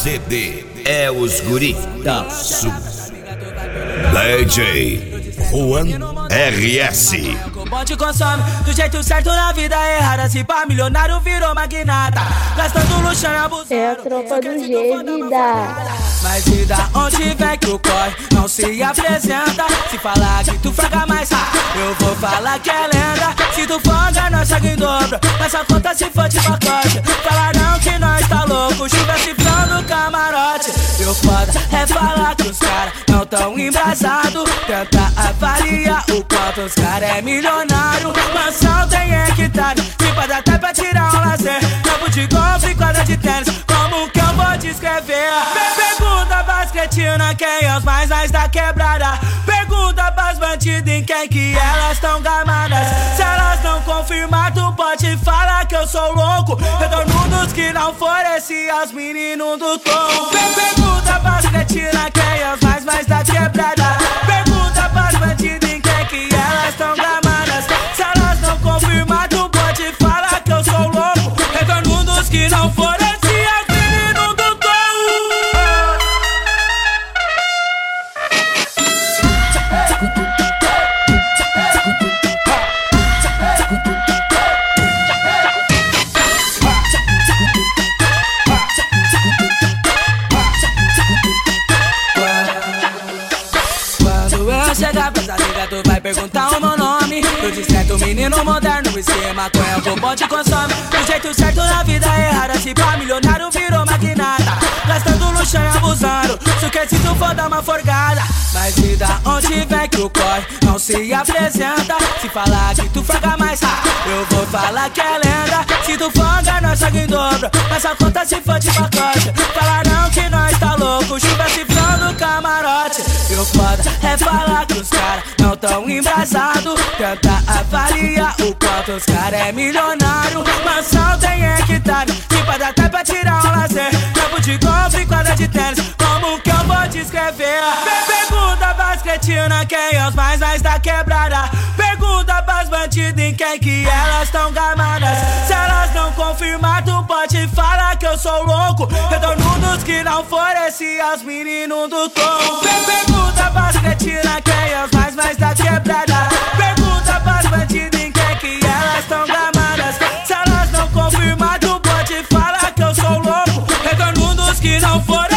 CD é os guri da Sul. DJ Juan RS. O bonde consome do jeito certo na vida errada. Se pá, milionário virou magnata, gastando luxo e abusando. É a tropa do G, vida. Mas e da onde vem que o corre não se apresenta? Se falar que tu fraga mais, eu vou falar que é lenda. Se tu folga, nós chega em dobro. Nossa conta se for de pacote. Falarão que nós tá louco, chuva cifrando no camarote. E o foda é falar que os caras não tão embrasados. Tenta avaliar o quanto os caras é milionário. Mansão tem hectare, se pode até pra tirar um lazer. Campo de golfe e quadra de tênis, como que eu vou descrever? Pergunta pras cretinas quem é os mais da quebrada. Pergunta pras bandidas em quem que elas tão gamadas. Se elas não confirmar, tu pode falar que eu sou louco. Retorno dos que não forneci aos meninos do tom. Pergunta pras cretinas quem é os mais da quebrada. Pergunta pras bandidas em quem que elas tão gamadas. Se elas não confirmar, tu pode falar que eu sou louco. Retorno dos que não forneci. Chegar pras amigas, tu vai perguntar o meu nome. Eu discreto, menino moderno, esquema, maconha, o bonde consome. Do jeito certo na vida errada, se pá, milionário virou magnata, gastando luxo e abusando. Se quer se tu for dar uma forgada. Mas e da onde vem que o corre não se apresenta? Se falar que tu fraga mais, eu vou falar que é lenda. Se tu folga, nós chega em dobro. Nossa conta se for de pacote. Falarão que nós tá louco, chuva cifrando no camarote. E o foda é falar que os caras não tão embrasados. Tenta avaliar o quanto os caras é milionário. Mansão tem hectare, se pode até pra tirar um lazer. Campo de golfe e quadra de tênis, como que eu vou descrever? Pergunta pras cretinas quem é os mais da quebrada. Pergunta pras bandidas em quem que elas tão gamadas. Se elas não confirmar, tu pode falar que eu sou louco. Retorno dos que não forneci aos meninos do tom. Pergunta pras cretinas quem é os mais da quebrada. Pergunta pras bandidas em quem que elas tão gamadas. Se elas não confirmar, tu pode falar que eu sou louco. Retorno dos que não forneci.